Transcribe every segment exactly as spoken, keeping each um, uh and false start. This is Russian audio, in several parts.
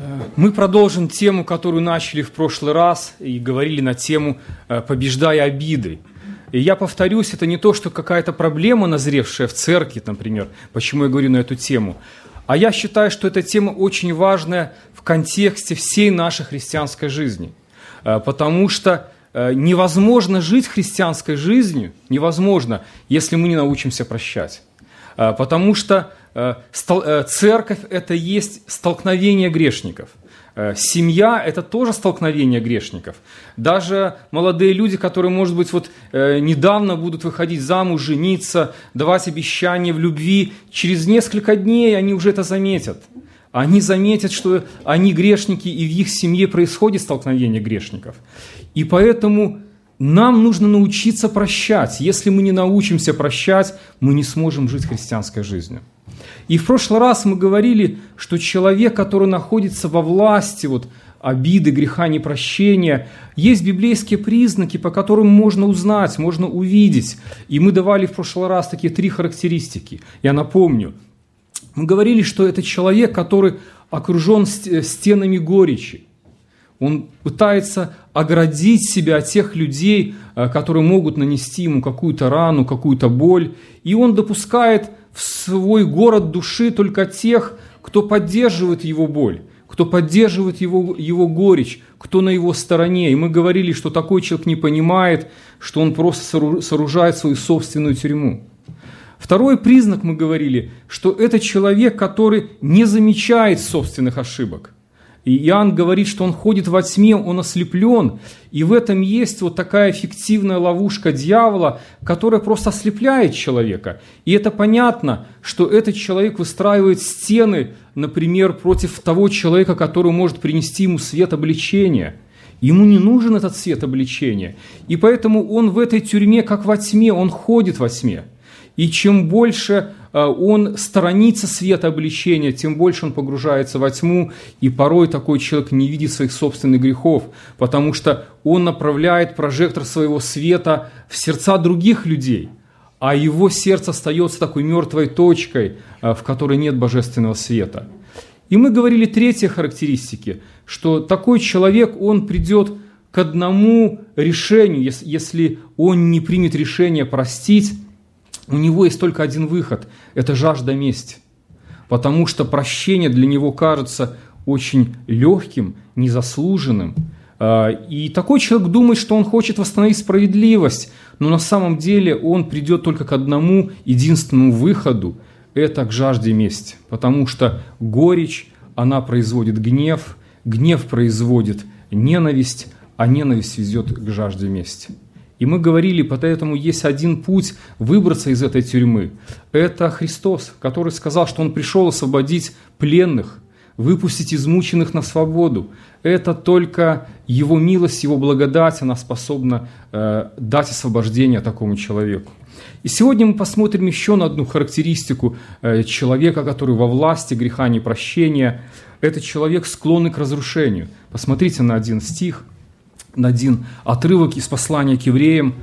Мы продолжим тему, которую начали в прошлый раз и говорили на тему «Побеждая обиды». И я повторюсь, это не то, что какая-то проблема, назревшая в церкви, например, почему я говорю на эту тему, а я считаю, что эта тема очень важная в контексте всей нашей христианской жизни, потому что невозможно жить христианской жизнью, невозможно, если мы не научимся прощать, потому что церковь – это есть столкновение грешников. Семья – это тоже столкновение грешников. Даже молодые люди, которые, может быть, вот недавно будут выходить замуж, жениться, давать обещания в любви, через несколько дней они уже это заметят. Они заметят, что они грешники, и в их семье происходит столкновение грешников. И поэтому нам нужно научиться прощать. Если мы не научимся прощать, мы не сможем жить христианской жизнью. И в прошлый раз мы говорили, что человек, который находится во власти вот, обиды, греха, непрощения, есть библейские признаки, по которым можно узнать, можно увидеть. И мы давали в прошлый раз такие три характеристики. Я напомню. Мы говорили, что это человек, который окружен стенами горечи. Он пытается оградить себя от тех людей, которые могут нанести ему какую-то рану, какую-то боль. И он допускает в свой город души только тех, кто поддерживает его боль, кто поддерживает его, его горечь, кто на его стороне. И мы говорили, что такой человек не понимает, что он просто сооружает свою собственную тюрьму. Второй признак, мы говорили, что это человек, который не замечает собственных ошибок. И Иоанн говорит, что он ходит во тьме, он ослеплен. И в этом есть вот такая фиктивная ловушка дьявола, которая просто ослепляет человека. И это понятно, что этот человек выстраивает стены, например, против того человека, который может принести ему свет обличения. Ему не нужен этот свет обличения. И поэтому он в этой тюрьме, как во тьме, он ходит во тьме. И чем больше он сторонится света обличения, тем больше он погружается во тьму, и порой такой человек не видит своих собственных грехов, потому что он направляет прожектор своего света в сердца других людей, а его сердце остается такой мертвой точкой, в которой нет божественного света. И мы говорили третьей характеристике, что такой человек, он придет к одному решению, если он не примет решение простить. У него есть только один выход – это жажда мести, потому что прощение для него кажется очень легким, незаслуженным. И такой человек думает, что он хочет восстановить справедливость, но на самом деле он придет только к одному единственному выходу – это к жажде мести, потому что горечь, она производит гнев, гнев производит ненависть, а ненависть ведет к жажде мести. И мы говорили, поэтому есть один путь выбраться из этой тюрьмы. Это Христос, который сказал, что Он пришел освободить пленных, выпустить измученных на свободу. Это только Его милость, Его благодать, она способна э, дать освобождение такому человеку. И сегодня мы посмотрим еще на одну характеристику э, человека, который во власти греха непрощения. Это человек, склонный к разрушению. Посмотрите на один стих. На один отрывок из послания к евреям,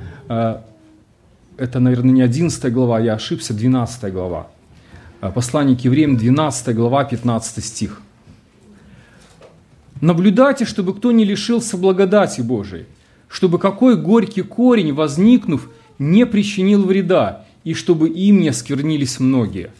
это, наверное, не одиннадцатая глава, я ошибся, двенадцатая глава. Послание к евреям, двенадцатая глава, пятнадцатый стих. «Наблюдайте, чтобы кто не лишился благодати Божией, чтобы какой горький корень, возникнув, не причинил вреда, и чтобы им не осквернились многие».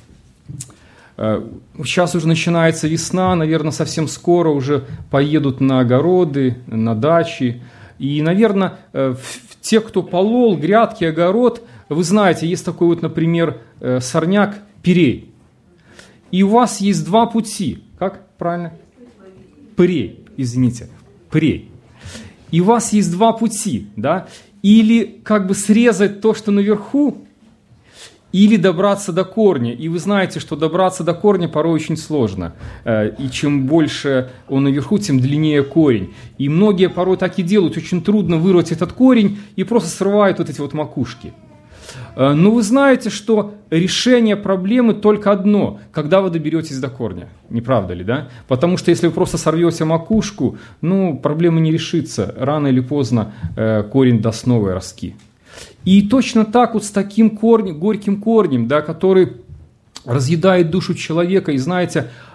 Сейчас уже начинается весна, наверное, совсем скоро уже поедут на огороды, на дачи. И, наверное, те, кто полол грядки, огород, вы знаете, есть такой вот, например, сорняк пирей. И у вас есть два пути. Как правильно? Пырей, извините, пырей. И у вас есть два пути, да? Или как бы срезать то, что наверху, или добраться до корня. И вы знаете, что добраться до корня порой очень сложно. И чем больше он наверху, тем длиннее корень. И многие порой так и делают. Очень трудно вырвать этот корень и просто срывают вот эти вот макушки. Но вы знаете, что решение проблемы только одно, когда вы доберетесь до корня. Не правда ли, да? Потому что если вы просто сорвете макушку, ну, проблема не решится. Рано или поздно корень даст новые ростки. И точно так вот с таким корнем, горьким корнем, да, который разъедает душу человека. И знаете,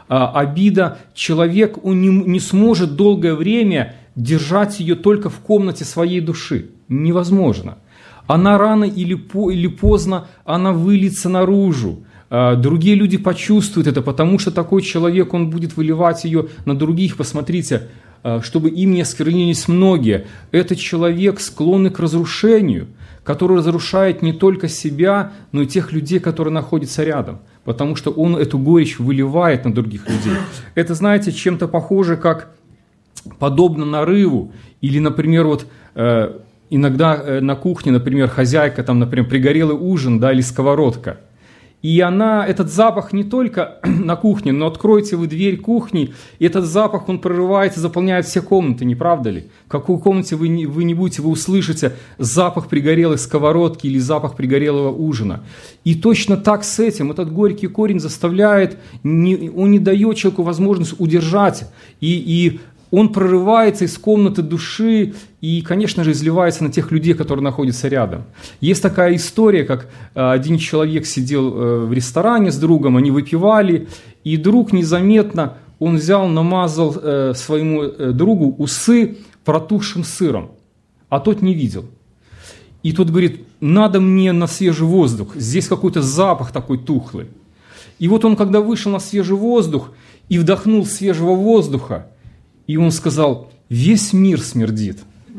обида, человек он не, не сможет долгое время держать ее только в комнате своей души. Невозможно. Она рано или, по, или поздно, она выльется наружу. Другие люди почувствуют это, потому что такой человек, он будет выливать ее на других. Посмотрите, чтобы им не осквернились многие. Этот человек склонный к разрушению, который разрушает не только себя, но и тех людей, которые находятся рядом. Потому что он эту горечь выливает на других людей. Это, знаете, чем-то похоже, как подобно нарыву. Или, например, вот иногда на кухне, например, хозяйка, там, например, пригорелый ужин, да, или сковородка. И она, этот запах не только на кухне, но откройте вы дверь кухни, и этот запах, он прорывается, заполняет все комнаты, не правда ли? В какой комнате вы не, вы не будете, вы услышите запах пригорелой сковородки или запах пригорелого ужина. И точно так с этим, этот горький корень заставляет, не, он не дает человеку возможность удержать, и, и он прорывается из комнаты души и, конечно же, изливается на тех людей, которые находятся рядом. Есть такая история, как один человек сидел в ресторане с другом, они выпивали, и друг незаметно, он взял, намазал своему другу усы протухшим сыром, а тот не видел. И тот говорит: надо мне на свежий воздух, здесь какой-то запах такой тухлый. И вот он, когда вышел на свежий воздух и вдохнул свежего воздуха, и он сказал: весь мир смердит.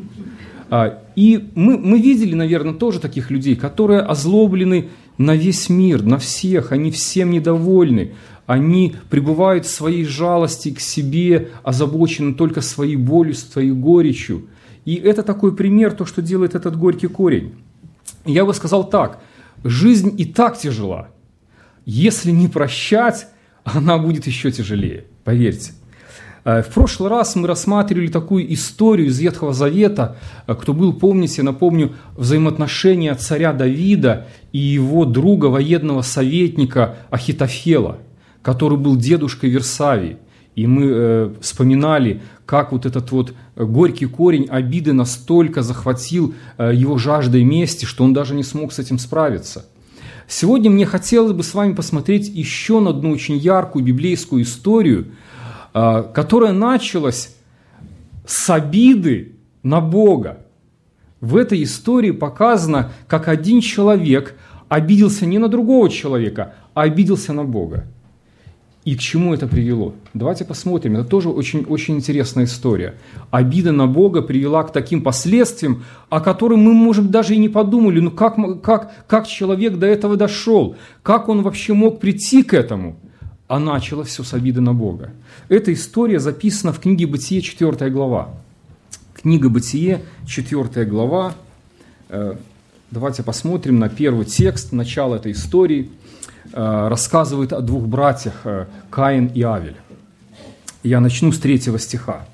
И мы, мы видели, наверное, тоже таких людей, которые озлоблены на весь мир, на всех, они всем недовольны, они пребывают в своей жалости к себе, озабочены только своей болью, своей горечью. И это такой пример, то, что делает этот горький корень. Я бы сказал так: жизнь и так тяжела. Если не прощать, она будет еще тяжелее, поверьте. В прошлый раз мы рассматривали такую историю из Ветхого Завета. Кто был, помните, напомню, взаимоотношения царя Давида и его друга, военного советника Ахитофела, который был дедушкой Версавии. И мы э, вспоминали, как вот этот вот горький корень обиды настолько захватил э, его жаждой мести, что он даже не смог с этим справиться. Сегодня мне хотелось бы с вами посмотреть еще на одну очень яркую библейскую историю, которая началась с обиды на Бога. В этой истории показано, как один человек обиделся не на другого человека, а обиделся на Бога. И к чему это привело? Давайте посмотрим. Это тоже очень, очень интересная история. Обида на Бога привела к таким последствиям, о которых мы, может, даже и не подумали. Ну как, как, как человек до этого дошел? Как он вообще мог прийти к этому? А начало все с обиды на Бога. Эта история записана в книге Бытие, четвёртая глава. Книга Бытие, четвёртая глава. Давайте посмотрим на первый текст, начало этой истории. Рассказывает о двух братьях, Каин и Авель. Я начну с третьего стиха.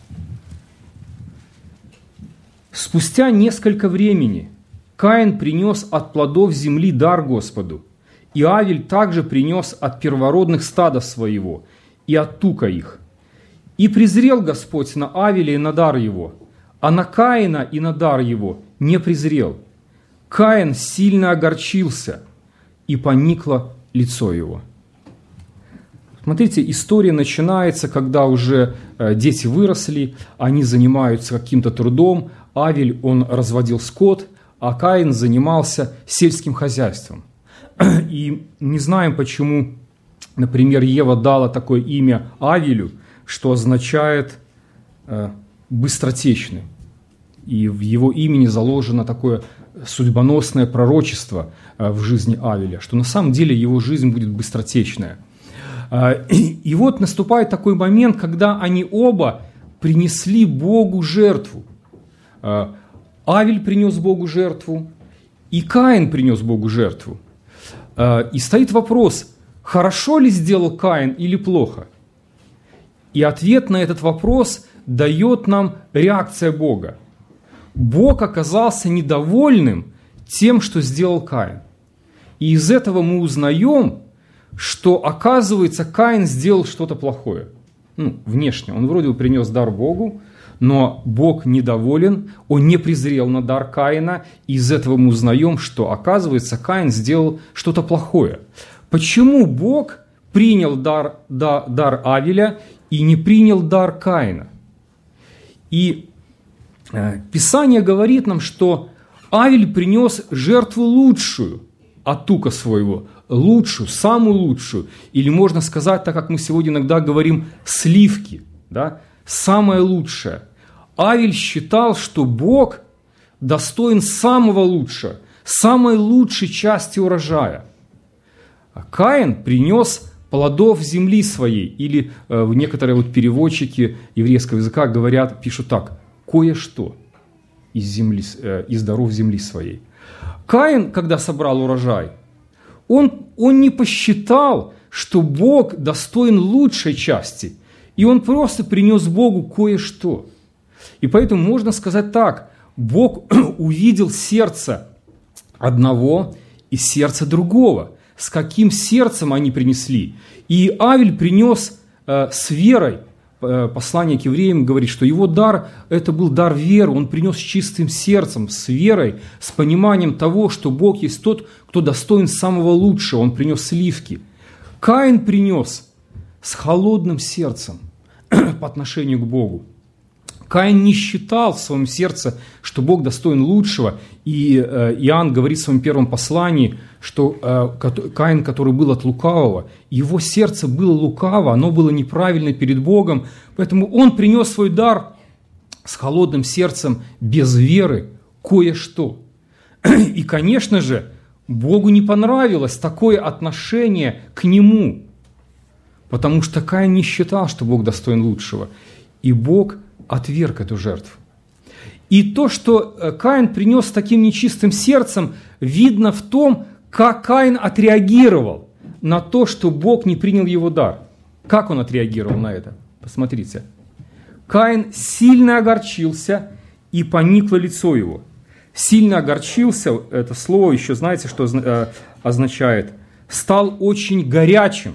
«Спустя несколько времени Каин принес от плодов земли дар Господу, и Авель также принес от первородных стада своего и от тука их. И презрел Господь на Авеля и на дар его, а на Каина и на дар его не презрел. Каин сильно огорчился, и поникло лицо его». Смотрите, история начинается, когда уже дети выросли, они занимаются каким-то трудом. Авель, он разводил скот, а Каин занимался сельским хозяйством. И не знаем, почему, например, Ева дала такое имя Авелю, что означает э, «быстротечный». И в его имени заложено такое судьбоносное пророчество э, в жизни Авеля, что на самом деле его жизнь будет быстротечная. Э, и, и вот наступает такой момент, когда они оба принесли Богу жертву. Э, Авель принес Богу жертву, и Каин принес Богу жертву. И стоит вопрос, хорошо ли сделал Каин или плохо? И ответ на этот вопрос дает нам реакция Бога. Бог оказался недовольным тем, что сделал Каин. И из этого мы узнаем, что, оказывается, Каин сделал что-то плохое. Ну, внешне. Он вроде бы принес дар Богу, но Бог недоволен, он не презрел на дар Каина, и из этого мы узнаем, что, оказывается, Каин сделал что-то плохое. Почему Бог принял дар, да, дар Авеля и не принял дар Каина. И э, Писание говорит нам, что Авель принес жертву лучшую от тука своего, лучшую, самую лучшую, или можно сказать, так как мы сегодня иногда говорим, сливки, да, самое лучшее. Авель считал, что Бог достоин самого лучшего, самой лучшей части урожая. А Каин принес плодов земли своей, или э, некоторые вот переводчики еврейского языка говорят, пишут так, кое-что из, земли, э, из даров земли своей. Каин, когда собрал урожай, он, он не посчитал, что Бог достоин лучшей части, и он просто принес Богу кое-что. И поэтому можно сказать так, Бог увидел сердце одного и сердце другого, с каким сердцем они принесли. И Авель принес э, с верой, э, послание к евреям говорит, что его дар, это был дар веры, он принес с чистым сердцем, с верой, с пониманием того, что Бог есть тот, кто достоин самого лучшего, он принес сливки. Каин принес с холодным сердцем по отношению к Богу. Каин не считал в своем сердце, что Бог достоин лучшего. И э, Иоанн говорит в своем первом послании, что э, Каин, который был от лукавого, его сердце было лукаво, оно было неправильно перед Богом. Поэтому он принес свой дар с холодным сердцем, без веры, кое-что. И, конечно же, Богу не понравилось такое отношение к нему, потому что Каин не считал, что Бог достоин лучшего. И Бог отверг эту жертву. И то, что Каин принес с таким нечистым сердцем, видно в том, как Каин отреагировал на то, что Бог не принял его дар. Как он отреагировал на это? Посмотрите. Каин сильно огорчился, и поникло лицо его. Сильно огорчился, это слово еще знаете, что означает? Стал очень горячим,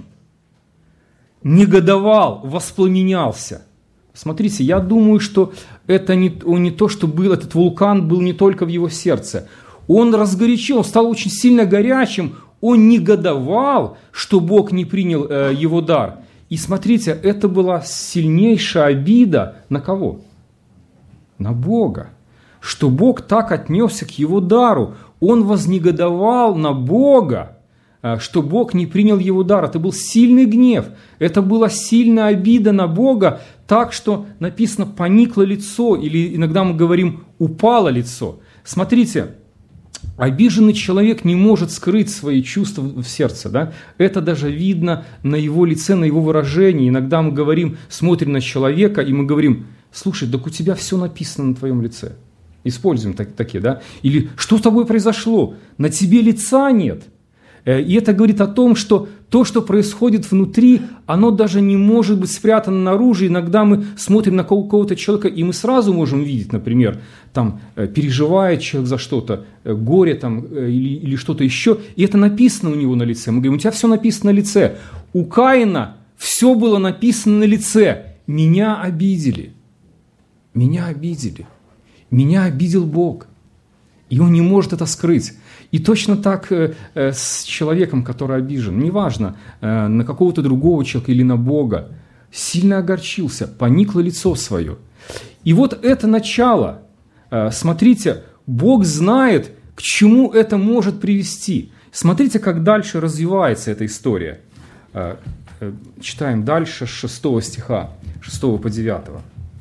негодовал, воспламенялся. Смотрите, я думаю, что это не, не то, что был, этот вулкан был не только в его сердце. Он разгорячил, он стал очень сильно горячим, он негодовал, что Бог не принял э, его дар. И смотрите, это была сильнейшая обида на кого? На Бога. Что Бог так отнесся к его дару. Он вознегодовал на Бога, что Бог не принял его дар. Это был сильный гнев, это была сильная обида на Бога, так что написано «поникло лицо», или иногда мы говорим «упало лицо». Смотрите, обиженный человек не может скрыть свои чувства в сердце. Да? Это даже видно на его лице, на его выражении. Иногда мы говорим, смотрим на человека, и мы говорим, слушай, так у тебя все написано на твоем лице. Используем так, такие, да? Или что с тобой произошло? На тебе лица нет. И это говорит о том, что то, что происходит внутри, оно даже не может быть спрятано наружу. Иногда мы смотрим на какого-то человека, и мы сразу можем видеть, например, там, переживает человек за что-то, горе там, или, или что-то еще, и это написано у него на лице. Мы говорим, у тебя все написано на лице. У Каина все было написано на лице. Меня обидели. Меня обидели. Меня обидел Бог. И он не может это скрыть. И точно так э, э, с человеком, который обижен, неважно, э, на какого-то другого человека или на Бога, сильно огорчился, поникло лицо свое. И вот это начало, э, смотрите, Бог знает, к чему это может привести. Смотрите, как дальше развивается эта история. Э, э, читаем дальше с шестого стиха, шестого по девятого.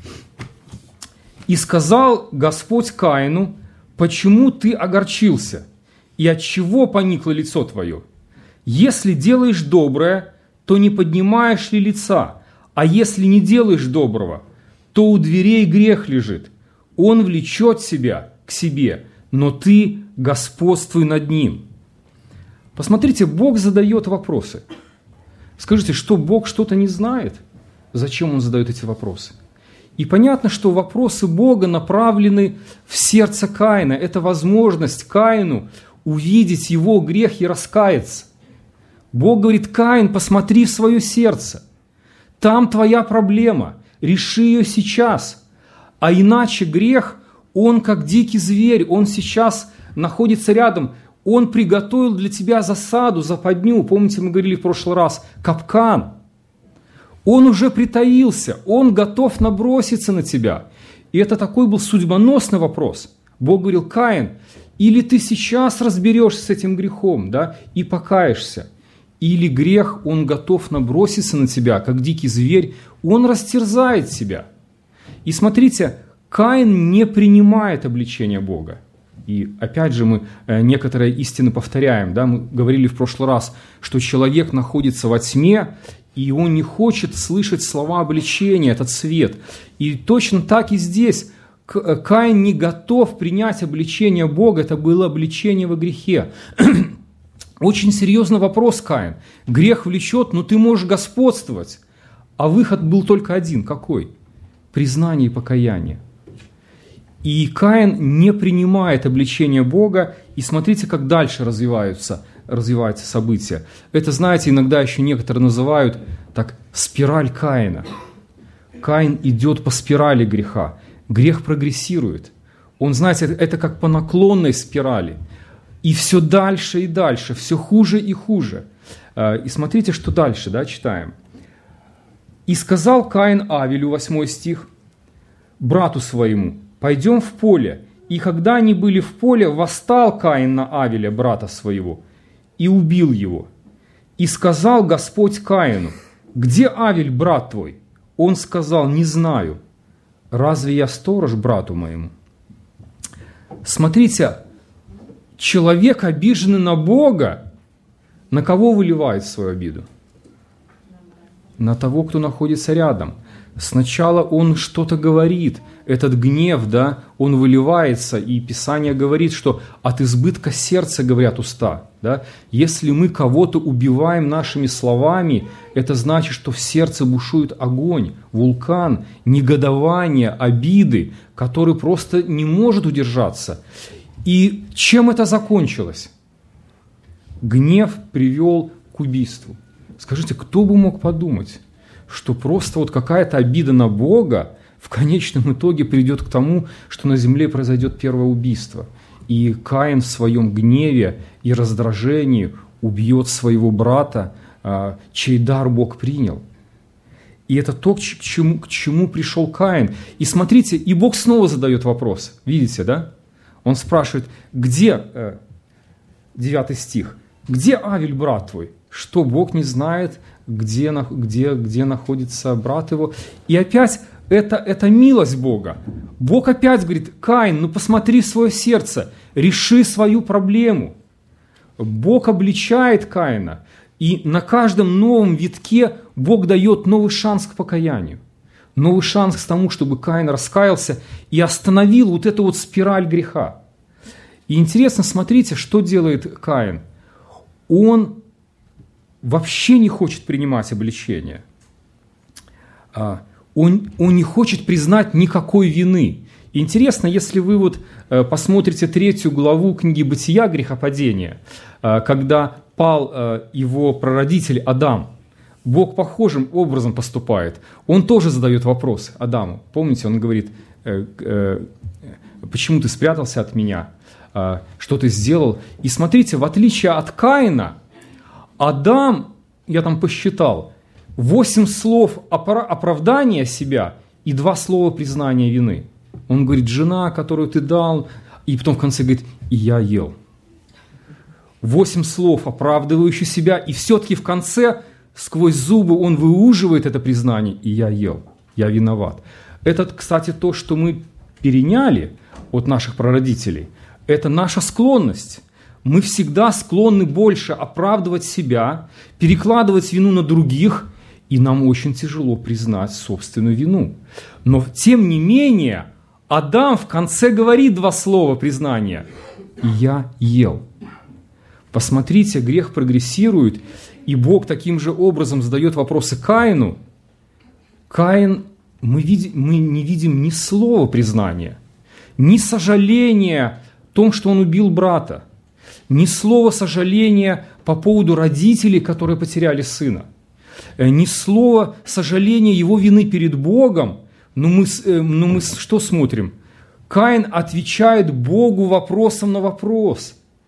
«И сказал Господь Каину, почему ты огорчился? И от чего поникло лицо твое? Если делаешь доброе, то не поднимаешь ли лица? А если не делаешь доброго, то у дверей грех лежит. Он влечет себя к себе, но ты господствуй над ним». Посмотрите, Бог задает вопросы. Скажите, что Бог что-то не знает? Зачем Он задает эти вопросы? И понятно, что вопросы Бога направлены в сердце Каина. Это возможность Каину увидеть его грех и раскаяться. Бог говорит: Каин, посмотри в свое сердце. Там твоя проблема. Реши ее сейчас. А иначе грех, он как дикий зверь, он сейчас находится рядом. Он приготовил для тебя засаду, западню. Помните, мы говорили в прошлый раз, капкан. Он уже притаился, он готов наброситься на тебя. И это такой был судьбоносный вопрос. Бог говорил: Каин, или ты сейчас разберешься с этим грехом, да, и покаешься, или грех, он готов наброситься на тебя, как дикий зверь, он растерзает тебя. И смотрите, Каин не принимает обличения Бога. И опять же мы некоторые истины повторяем. Да? Мы говорили в прошлый раз, что человек находится во тьме, и он не хочет слышать слова обличения, этот свет. И точно так и здесь. Каин не готов принять обличение Бога, это было обличение во грехе. Очень серьезный вопрос, Каин. Грех влечет, но ты можешь господствовать. А выход был только один. Какой? Признание и покаяние. И Каин не принимает обличение Бога. И смотрите, как дальше развиваются, развиваются события. Это, знаете, иногда еще некоторые называют так спираль Каина. Каин идет по спирали греха. Грех прогрессирует. Он, знаете, это как по наклонной спирали. И все дальше и дальше, все хуже и хуже. И смотрите, что дальше, да, читаем. «И сказал Каин Авелю», восьмой стих, «брату своему, пойдем в поле. И когда они были в поле, восстал Каин на Авеля, брата своего, и убил его. И сказал Господь Каину: где Авель, брат твой? Он сказал: не знаю. Разве я сторож брату моему?» Смотрите, человек, обиженный на Бога, на кого выливает свою обиду? На того, кто находится рядом. Сначала он что-то говорит, этот гнев, да, он выливается, и Писание говорит, что от избытка сердца говорят уста. Да? Если мы кого-то убиваем нашими словами, это значит, что в сердце бушует огонь, вулкан, негодование, обиды, который просто не может удержаться. И чем это закончилось? Гнев привел к убийству. Скажите, кто бы мог подумать, что просто вот какая-то обида на Бога в конечном итоге приведет к тому, что на земле произойдет первое убийство. И Каин в своем гневе и раздражении убьет своего брата, чей дар Бог принял. И это то, к чему, к чему пришел Каин. И смотрите, и Бог снова задает вопрос. Видите, да? Он спрашивает: где, девятый стих, где Авель, брат твой? Что, Бог не знает, где, где, где находится брат его? И опять это, это милость Бога. Бог опять говорит: Каин, ну посмотри в свое сердце, реши свою проблему. Бог обличает Каина. И на каждом новом витке Бог дает новый шанс к покаянию. Новый шанс к тому, чтобы Каин раскаялся и остановил вот эту вот спираль греха. И интересно, смотрите, что делает Каин. Он вообще не хочет принимать обличение. Он, он не хочет признать никакой вины. И интересно, если вы вот посмотрите третью главу книги «Бытия. Грехопадения», когда пал его прародитель Адам, Бог похожим образом поступает. Он тоже задает вопрос Адаму. Помните, он говорит: почему ты спрятался от меня? Что ты сделал? И смотрите, в отличие от Каина, Адам, я там посчитал, восемь слов оправдания себя и два слова признания вины. Он говорит: жена, которую ты дал, и потом в конце говорит: и я ел. Восемь слов, оправдывающих себя, и все-таки в конце сквозь зубы он выуживает это признание: и я ел, я виноват. Это, кстати, то, что мы переняли от наших прародителей. Это наша склонность. Мы всегда склонны больше оправдывать себя, перекладывать вину на других, и нам очень тяжело признать собственную вину. Но тем не менее, Адам в конце говорит два слова признания: «И я ел». Посмотрите, грех прогрессирует, и Бог таким же образом задает вопросы Каину. Каин, мы, видим, мы не видим ни слова признания, ни сожаления о том, что он убил брата, ни слова сожаления по поводу родителей, которые потеряли сына, ни слова сожаления его вины перед Богом. Но мы, но мы что смотрим? Каин отвечает Богу вопросом на вопрос.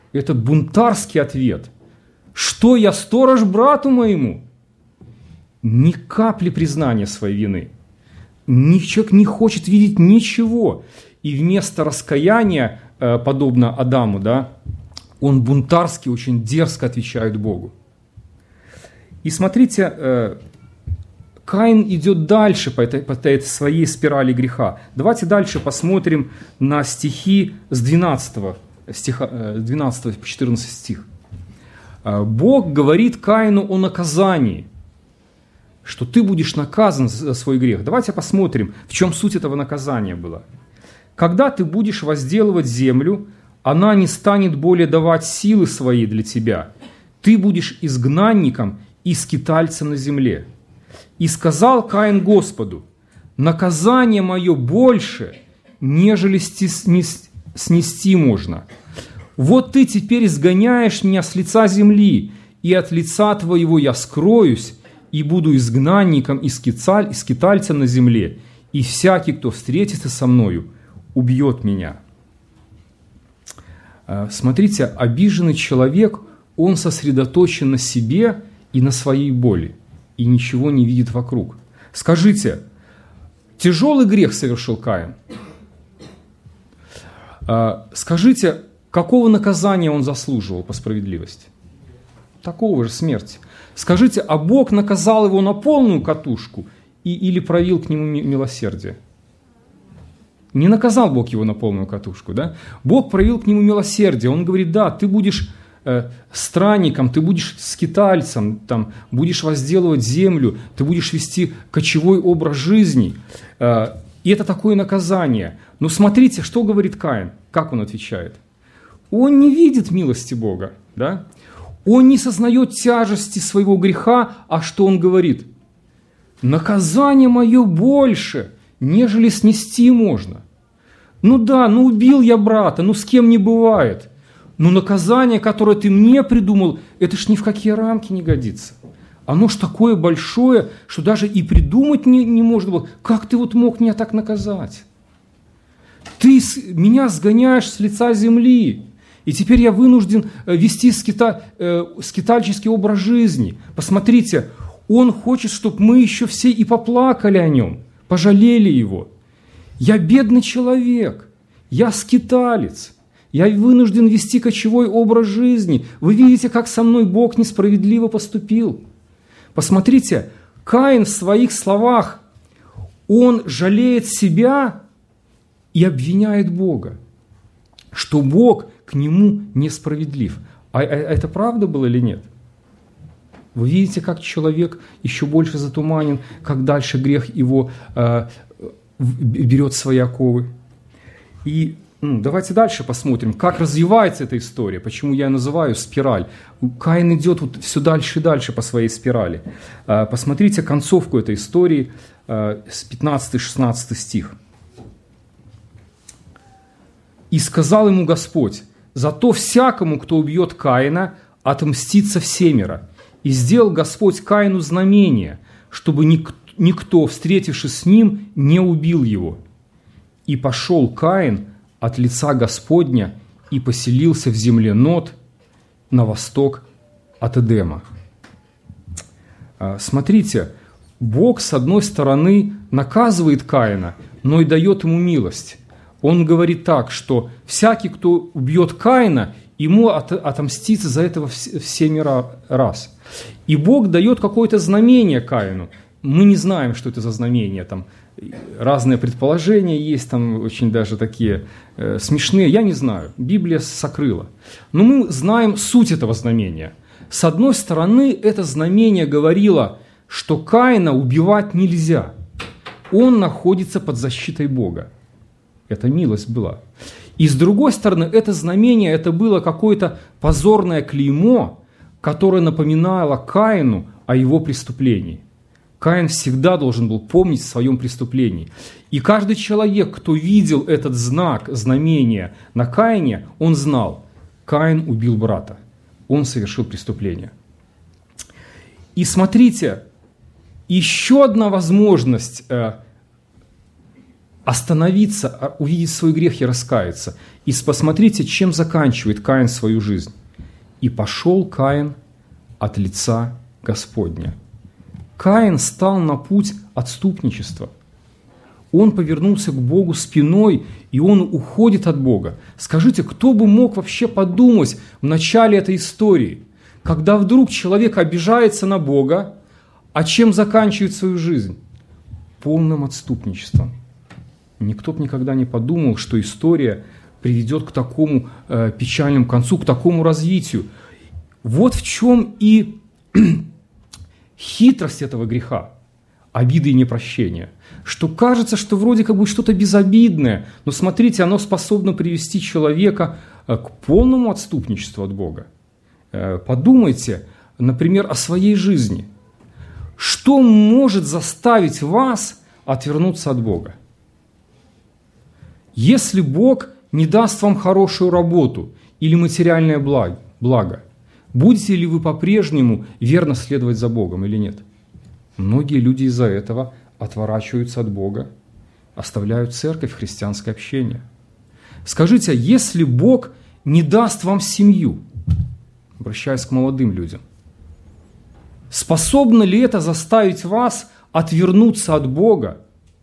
Это бунтарский ответ. Что я сторож брату моему? Ни капли признания своей вины. Человек не хочет видеть ничего. И вместо раскаяния, подобно Адаму, да, он бунтарски, очень дерзко отвечает Богу. И смотрите, Каин идет дальше по этой, по этой своей спирали греха. Давайте дальше посмотрим на стихи с двенадцатого, стиха, двенадцатого по четырнадцатый стих. Бог говорит Каину о наказании, что ты будешь наказан за свой грех. Давайте посмотрим, в чем суть этого наказания была. Когда ты будешь возделывать землю, она не станет более давать силы свои для тебя. Ты будешь изгнанником и скитальцем на земле. И сказал Каин Господу: наказание мое больше, нежели снести можно. Вот ты теперь изгоняешь меня с лица земли, и от лица твоего я скроюсь, и буду изгнанником и скитальцем на земле, и всякий, кто встретится со мною, убьет меня. Смотрите, обиженный человек, он сосредоточен на себе и на своей боли, и ничего не видит вокруг. Скажите, тяжелый грех совершил Каин? Скажите, какого наказания он заслуживал по справедливости? Такого же, смерти. Скажите, а Бог наказал его на полную катушку и, или проявил к нему милосердие? Не наказал Бог его на полную катушку, да? Бог проявил к нему милосердие. Он говорит: да, ты будешь э, странником, ты будешь скитальцем, там, будешь возделывать землю, ты будешь вести кочевой образ жизни. Э, и это такое наказание. Но смотрите, что говорит Каин, как он отвечает. Он не видит милости Бога, да? Он не сознает тяжести своего греха, а что он говорит? Наказание мое больше, нежели снести можно. Ну да, ну убил я брата, ну с кем не бывает. Но наказание, которое ты мне придумал, это ж ни в какие рамки не годится. Оно ж такое большое, что даже и придумать не, не можно было. Как ты вот мог меня так наказать? Ты с, меня сгоняешь с лица земли. И теперь я вынужден вести скита, э, скитальческий образ жизни. Посмотрите, он хочет, чтобы мы еще все и поплакали о нем, пожалели его. Я бедный человек, я скиталец, я вынужден вести кочевой образ жизни. Вы видите, как со мной Бог несправедливо поступил. Посмотрите, Каин в своих словах, он жалеет себя и обвиняет Бога, что Бог к нему несправедлив. А это правда было или нет? Вы видите, как человек еще больше затуманен, как дальше грех его э, берет свои оковы. И ну, давайте дальше посмотрим, как развивается эта история, почему я называю спираль. Каин идет вот все дальше и дальше по своей спирали. Э, посмотрите концовку этой истории, э, с пятнадцатый-шестнадцатый стих. «И сказал ему Господь: зато всякому, кто убьет Каина, отмстится всемеро. И сделал Господь Каину знамение, чтобы никто, встретившись с ним, не убил его. И пошел Каин от лица Господня и поселился в земле Нод на восток от Эдема». Смотрите, Бог, с одной стороны, наказывает Каина, но и дает ему милость. Он говорит так, что всякий, кто убьет Каина, ему от, отомстится за этого в, в семь раз. И Бог дает какое-то знамение Каину. Мы не знаем, что это за знамение. Там разные предположения есть, там очень даже такие э, смешные. Я не знаю, Библия сокрыла. Но мы знаем суть этого знамения. С одной стороны, это знамение говорило, что Каина убивать нельзя. Он находится под защитой Бога. Это милость была. И с другой стороны, это знамение, это было какое-то позорное клеймо, которое напоминало Каину о его преступлении. Каин всегда должен был помнить о своем преступлении. И каждый человек, кто видел этот знак, знамение на Каине, он знал, Каин убил брата, он совершил преступление. И смотрите, еще одна возможность остановиться, увидеть свой грех и раскаяться. И посмотрите, чем заканчивает Каин свою жизнь. «И пошел Каин от лица Господня». Каин стал на путь отступничества. Он повернулся к Богу спиной, и он уходит от Бога. Скажите, кто бы мог вообще подумать в начале этой истории, когда вдруг человек обижается на Бога, а чем заканчивает свою жизнь? Полным отступничеством. Никто бы никогда не подумал, что история приведет к такому э, печальному концу, к такому развитию. Вот в чем и хитрость этого греха, обиды и непрощения. Что кажется, что вроде как бы что-то безобидное, но смотрите, оно способно привести человека э, к полному отступничеству от Бога. Э, подумайте, например, о своей жизни. Что может заставить вас отвернуться от Бога? Если Бог не даст вам хорошую работу или материальное благо, будете ли вы по-прежнему верно следовать за Богом или нет? Многие люди из-за этого отворачиваются от Бога, оставляют церковь, христианское общение. Скажите, а если Бог не даст вам семью, обращаясь к молодым людям, способно ли это заставить вас отвернуться от Бога?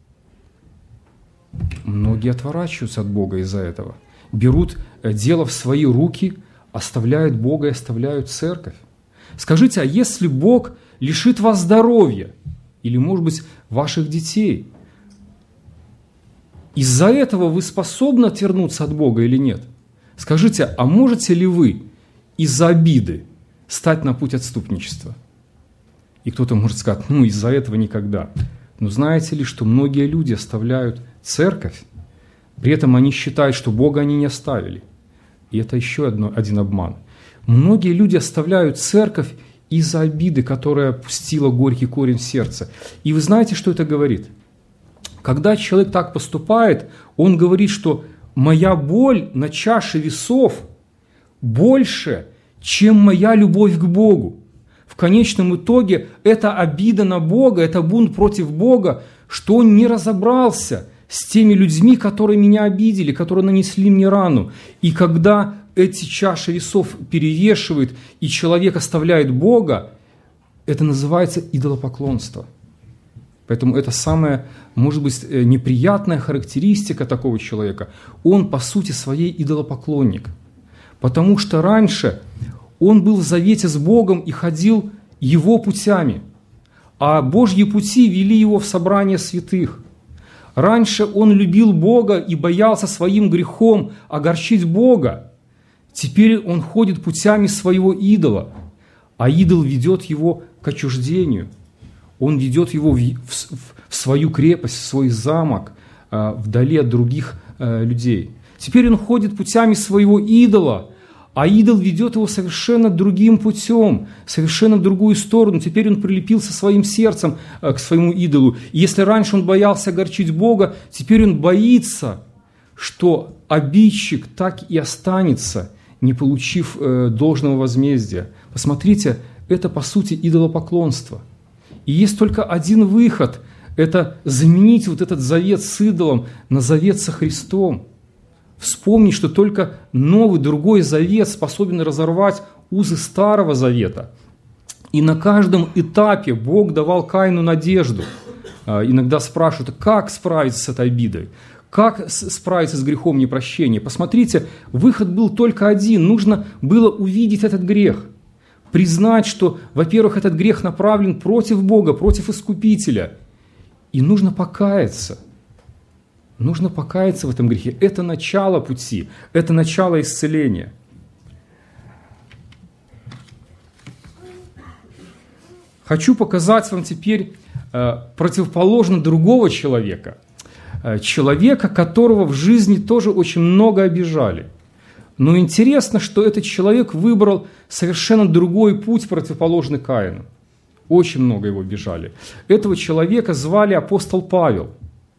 Многие отворачиваются от Бога из-за этого. Берут дело в свои руки, оставляют Бога и оставляют церковь. Скажите, а если Бог лишит вас здоровья, или, может быть, ваших детей, из-за этого вы способны отвернуться от Бога или нет? Скажите, а можете ли вы из-за обиды стать на путь отступничества? И кто-то может сказать, ну, из-за этого никогда. Но знаете ли, что многие люди оставляют церковь, при этом они считают, что Бога они не оставили. И это еще одно, один обман. Многие люди оставляют церковь из-за обиды, которая пустила горький корень в сердце. И вы знаете, что это говорит? Когда человек так поступает, он говорит, что моя боль на чаше весов больше, чем моя любовь к Богу. В конечном итоге это обида на Бога, это бунт против Бога, что он не разобрался с теми людьми, которые меня обидели, которые нанесли мне рану. И когда эти чаши весов перевешивают, и человек оставляет Бога, это называется идолопоклонство. Поэтому это самая, может быть, неприятная характеристика такого человека. Он, по сути своей, идолопоклонник. Потому что раньше он был в завете с Богом и ходил Его путями, а Божьи пути вели его в собрание святых. Раньше он любил Бога и боялся своим грехом огорчить Бога. Теперь он ходит путями своего идола, а идол ведет его к отчуждению. Он ведет его в, в, в свою крепость, в свой замок, э, вдали от других э, людей. Теперь он ходит путями своего идола, а идол ведет его совершенно другим путем, совершенно в другую сторону. Теперь он прилепился своим сердцем э, к своему идолу. И если раньше он боялся огорчить Бога, теперь он боится, что обидчик так и останется, не получив э, должного возмездия. Посмотрите, это по сути идолопоклонство. И есть только один выход – это заменить вот этот завет с идолом на завет со Христом. Вспомнить, что только новый, другой завет способен разорвать узы Старого Завета. И на каждом этапе Бог давал Каину надежду. Иногда спрашивают, как справиться с этой обидой? Как справиться с грехом непрощения? Посмотрите, выход был только один. Нужно было увидеть этот грех. Признать, что, во-первых, этот грех направлен против Бога, против Искупителя. И нужно покаяться. Нужно покаяться в этом грехе. Это начало пути, это начало исцеления. Хочу показать вам теперь э, противоположно другого человека. Э, человека, которого в жизни тоже очень много обижали. Но интересно, что этот человек выбрал совершенно другой путь, противоположный Каину. Очень много его обижали. Этого человека звали апостол Павел.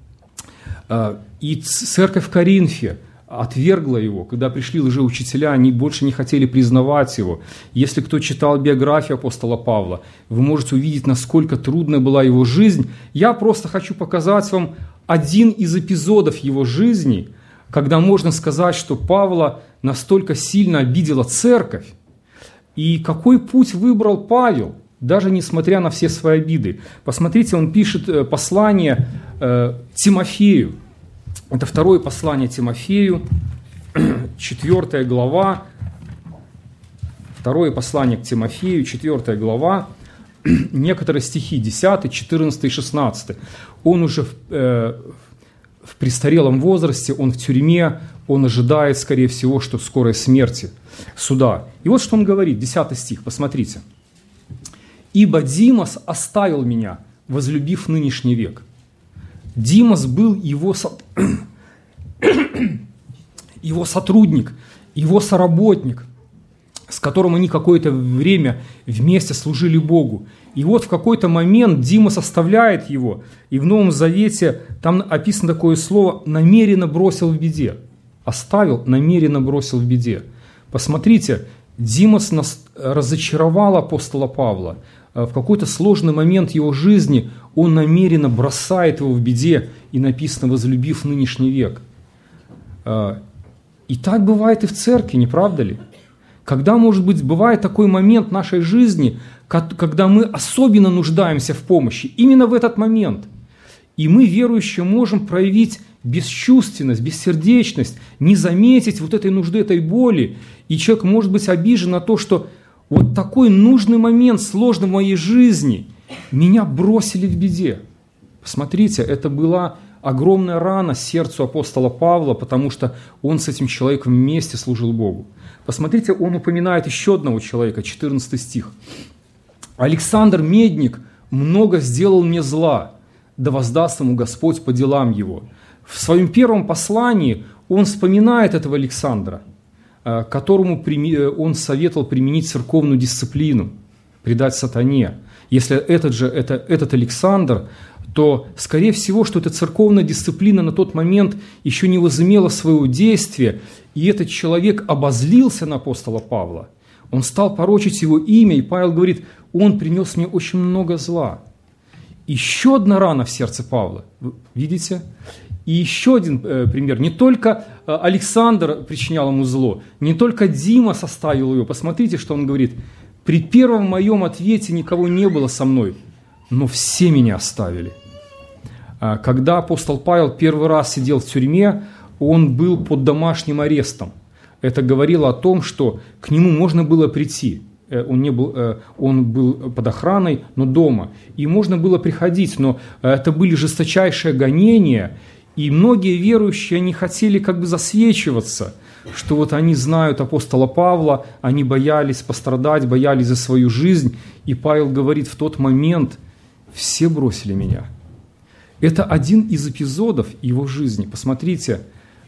И церковь в Коринфе отвергла его. Когда пришли лжеучителя, они больше не хотели признавать его. Если кто читал биографию апостола Павла, вы можете увидеть, насколько трудная была его жизнь. Я просто хочу показать вам один из эпизодов его жизни, когда можно сказать, что Павла настолько сильно обидела церковь. И какой путь выбрал Павел, даже несмотря на все свои обиды? Посмотрите, он пишет послание э, Тимофею. Это второе послание Тимофею, четвертая глава. Второе послание к Тимофею, четвертая глава. Некоторые стихи, десятый, четырнадцатый, шестнадцатый. Он уже в, э, в престарелом возрасте, он в тюрьме, он ожидает, скорее всего, что скорой смерти, суда. И вот что он говорит, десятый стих, посмотрите. «Ибо Димас оставил меня, возлюбив нынешний век». Димас был его, со... его сотрудник, его соработник, с которым они какое-то время вместе служили Богу. И вот в какой-то момент Димас оставляет его, и в Новом Завете там описано такое слово «намеренно бросил в беде». Оставил, намеренно бросил в беде. Посмотрите, Димас нас разочаровал апостола Павла. В какой-то сложный момент его жизни он намеренно бросает его в беде, и написано «возлюбив нынешний век». И так бывает и в церкви, не правда ли? Когда, может быть, бывает такой момент в нашей жизни, когда мы особенно нуждаемся в помощи, именно в этот момент. И мы, верующие, можем проявить бесчувственность, бессердечность, не заметить вот этой нужды, этой боли. И человек может быть обижен на то, что вот такой нужный момент, сложный в моей жизни, меня бросили в беде. Посмотрите, это была огромная рана сердцу апостола Павла, потому что он с этим человеком вместе служил Богу. Посмотрите, он упоминает еще одного человека, четырнадцатый стих. «Александр Медник много сделал мне зла, да воздаст ему Господь по делам его». В своем первом послании он вспоминает этого Александра, которому он советовал применить церковную дисциплину, предать сатане. Если этот же, это, этот Александр, то, скорее всего, что эта церковная дисциплина на тот момент еще не возымела своего действия, и этот человек обозлился на апостола Павла. Он стал порочить его имя, и Павел говорит, он принес мне очень много зла. Еще одна рана в сердце Павла, видите? И еще один э, пример. Не только э, Александр причинял ему зло, не только Дима составил его. Посмотрите, что он говорит. «При первом моем ответе никого не было со мной, но все меня оставили». Когда апостол Павел первый раз сидел в тюрьме, он был под домашним арестом. Это говорило о том, что к нему можно было прийти. Он, не был, он был под охраной, но дома. И можно было приходить, но это были жесточайшие гонения, и многие верующие не хотели как бы засвечиваться, что вот они знают апостола Павла, они боялись пострадать, боялись за свою жизнь. И Павел говорит, в тот момент все бросили меня. Это один из эпизодов его жизни. Посмотрите,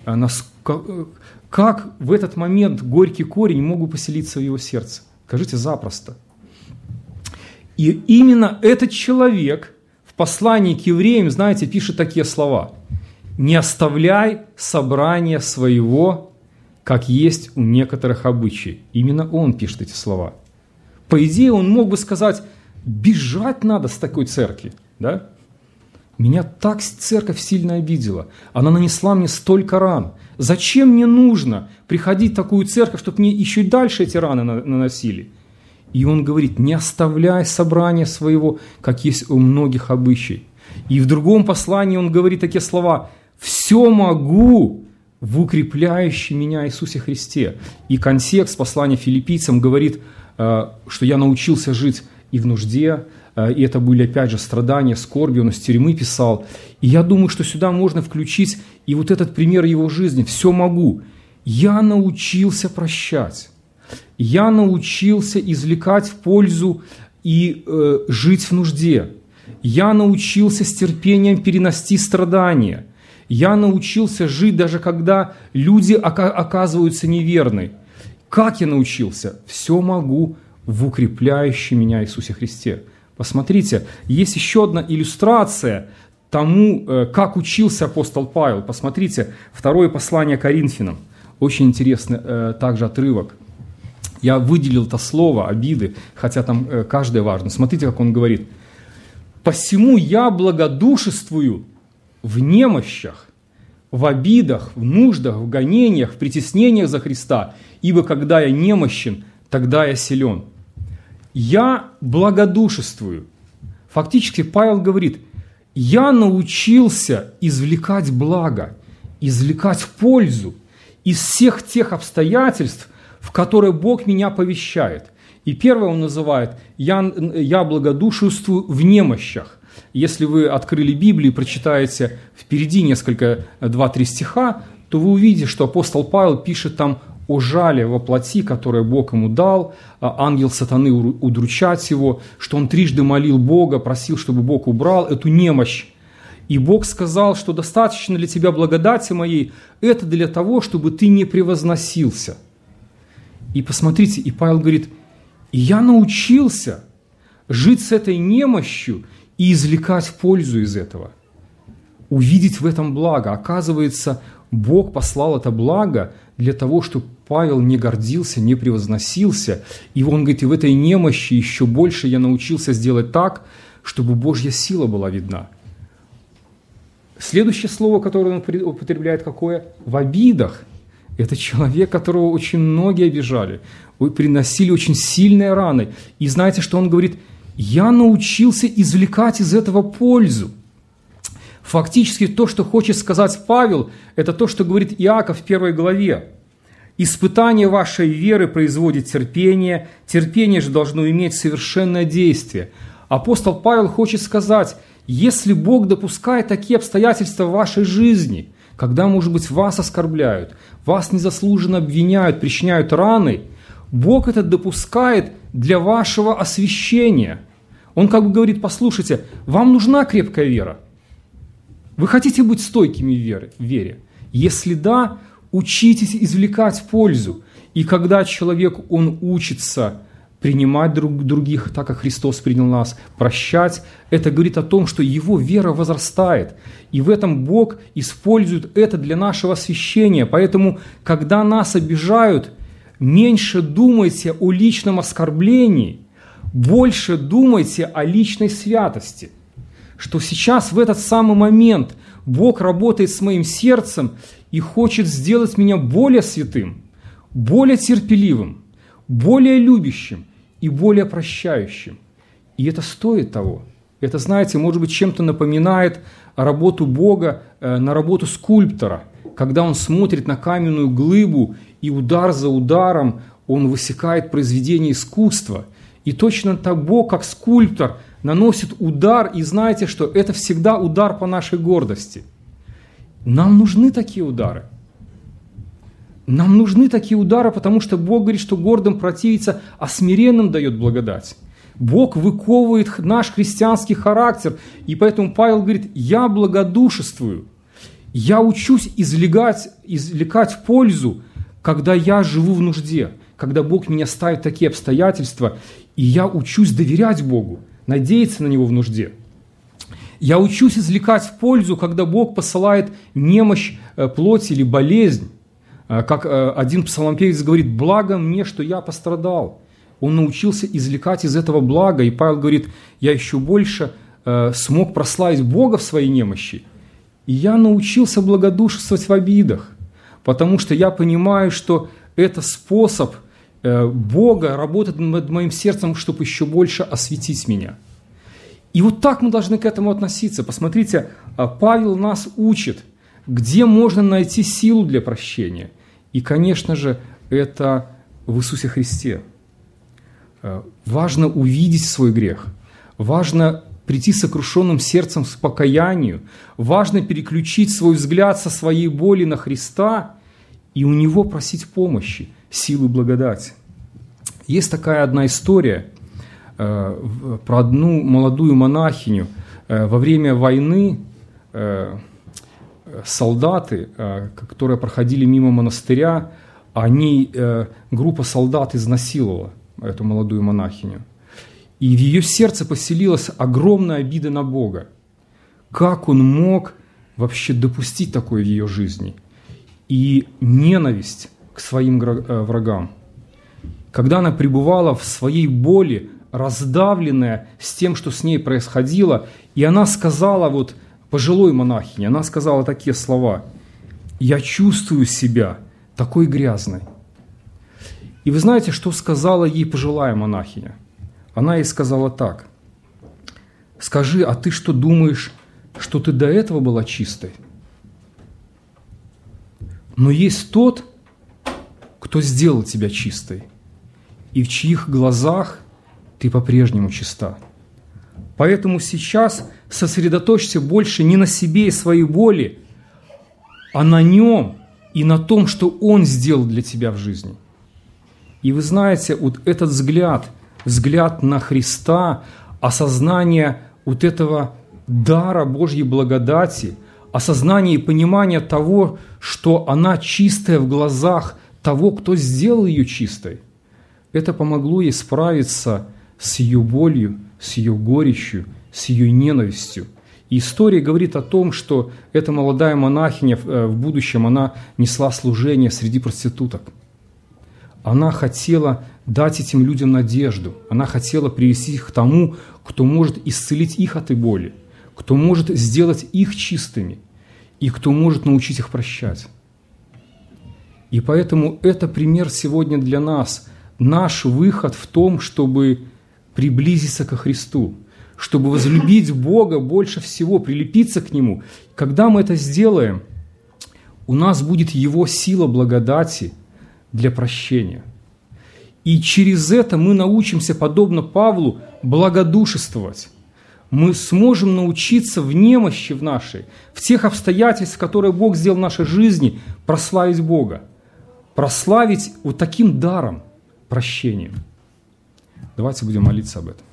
как в этот момент горький корень мог бы поселиться в его сердце. Скажите, запросто. И именно этот человек в послании к евреям, знаете, пишет такие слова. «Не оставляй собрания своего, как есть у некоторых обычаев». Именно он пишет эти слова. По идее, он мог бы сказать, бежать надо с такой церкви, да? Меня так церковь сильно обидела. Она нанесла мне столько ран. Зачем мне нужно приходить в такую церковь, чтобы мне еще и дальше эти раны наносили? И он говорит, не оставляй собрания своего, как есть у многих обычаев. И в другом послании он говорит такие слова, «Все могу в укрепляющем меня Иисусе Христе». И контекст послания филиппийцам говорит, что я научился жить и в нужде, и это были, опять же, страдания, скорби, он из тюрьмы писал. И я думаю, что сюда можно включить и вот этот пример его жизни. «Все могу». Я научился прощать. Я научился извлекать в пользу и э, жить в нужде. Я научился с терпением перенести страдания. Я научился жить, даже когда люди оказываются неверны. Как я научился? «Все могу в укрепляющем меня Иисусе Христе». Посмотрите, есть еще одна иллюстрация тому, как учился апостол Павел. Посмотрите, второе послание Коринфянам. Очень интересный также отрывок. Я выделил это слово «обиды», хотя там каждое важно. Смотрите, как он говорит. «Посему я благодушествую в немощах, в обидах, в нуждах, в гонениях, в притеснениях за Христа, ибо когда я немощен, тогда я силен. Я благодушествую. Фактически Павел говорит, я научился извлекать благо, извлекать пользу из всех тех обстоятельств, в которые Бог меня помещает. И первое он называет «я, я благодушествую в немощах». Если вы открыли Библию и прочитаете впереди несколько, два-три стиха, то вы увидите, что апостол Павел пишет там о жале во плоти, которое Бог ему дал, ангел сатаны удручать его, что он трижды молил Бога, просил, чтобы Бог убрал эту немощь. И Бог сказал, что достаточно для тебя благодати моей, это для того, чтобы ты не превозносился. И посмотрите, и Павел говорит, и я научился жить с этой немощью и извлекать пользу из этого, увидеть в этом благо. Оказывается, Бог послал это благо для того, чтобы Павел не гордился, не превозносился. И он говорит, и в этой немощи еще больше я научился сделать так, чтобы Божья сила была видна. Следующее слово, которое он употребляет, какое? В обидах. Это человек, которого очень многие обижали, приносили очень сильные раны. И знаете, что он говорит? Я научился извлекать из этого пользу. Фактически то, что хочет сказать Павел, это то, что говорит Иаков в первой главе. «Испытание вашей веры производит терпение, терпение же должно иметь совершенное действие». Апостол Павел хочет сказать, если Бог допускает такие обстоятельства в вашей жизни, когда, может быть, вас оскорбляют, вас незаслуженно обвиняют, причиняют раны, Бог это допускает для вашего освящения. Он как бы говорит, послушайте, вам нужна крепкая вера. Вы хотите быть стойкими в вере? Если да, учитесь извлекать пользу. И когда человек, он учится принимать друг других, так как Христос принял нас, прощать, это говорит о том, что его вера возрастает. И в этом Бог использует это для нашего освящения. Поэтому, когда нас обижают, меньше думайте о личном оскорблении, больше думайте о личной святости. Что сейчас, в этот самый момент, Бог работает с моим сердцем и хочет сделать меня более святым, более терпеливым, более любящим и более прощающим. И это стоит того. Это, знаете, может быть, чем-то напоминает работу Бога на работу скульптора, когда он смотрит на каменную глыбу, и удар за ударом он высекает произведение искусства. И точно так Бог, как скульптор, наносит удар, и знаете, что это всегда удар по нашей гордости. Нам нужны такие удары. Нам нужны такие удары, потому что Бог говорит, что гордым противится, а смиренным дает благодать. Бог выковывает наш христианский характер, и поэтому Павел говорит, я благодушествую, я учусь извлекать, извлекать пользу, когда я живу в нужде, когда Бог меня ставит в такие обстоятельства, и я учусь доверять Богу, надеяться на Него в нужде. Я учусь извлекать пользу, когда Бог посылает немощь плоти или болезнь. Как один псалмопевец говорит, благо мне, что я пострадал. Он научился извлекать из этого блага, и Павел говорит, я еще больше смог прославить Бога в своей немощи. И я научился благодушествовать в обидах, потому что я понимаю, что это способ Бога работать над моим сердцем, чтобы еще больше осветить меня. И вот так мы должны к этому относиться. Посмотрите, Павел нас учит, где можно найти силу для прощения. И, конечно же, это в Иисусе Христе. Важно увидеть свой грех, важно прийти сокрушенным сердцем к покаянию, важно переключить свой взгляд со своей боли на Христа и у Него просить помощи, силы благодати. Есть такая одна история э, про одну молодую монахиню. Э, во время войны э, солдаты, э, которые проходили мимо монастыря, они, э, группа солдат изнасиловала эту молодую монахиню. И в ее сердце поселилась огромная обида на Бога. Как он мог вообще допустить такое в ее жизни? И ненависть к своим врагам. Когда она пребывала в своей боли, раздавленная с тем, что с ней происходило, и она сказала вот пожилой монахини. Она сказала такие слова: «Я чувствую себя такой грязной». И вы знаете, что сказала ей пожилая монахиня? Она ей сказала так: «Скажи, а ты что думаешь, что ты до этого была чистой? Но есть тот, кто сделал тебя чистой, и в чьих глазах ты по-прежнему чиста. Поэтому сейчас сосредоточься больше не на себе и своей боли, а на нем и на том, что Он сделал для тебя в жизни». И вы знаете, вот этот взгляд, взгляд на Христа, осознание вот этого дара Божьей благодати, осознание и понимание того, что она чистая в глазах того, кто сделал ее чистой, это помогло ей справиться с ее болью, с ее горечью, с ее ненавистью. И история говорит о том, что эта молодая монахиня в будущем, она несла служение среди проституток. Она хотела дать этим людям надежду. Она хотела привести их к тому, кто может исцелить их от этой боли, кто может сделать их чистыми и кто может научить их прощать. И поэтому это пример сегодня для нас. Наш выход в том, чтобы приблизиться ко Христу, чтобы возлюбить Бога больше всего, прилепиться к Нему. Когда мы это сделаем, у нас будет Его сила благодати для прощения. И через это мы научимся, подобно Павлу, благодушествовать. Мы сможем научиться в немощи в нашей, в тех обстоятельствах, которые Бог сделал в нашей жизни, прославить Бога. Прославить вот таким даром, прощением. Давайте будем молиться об этом.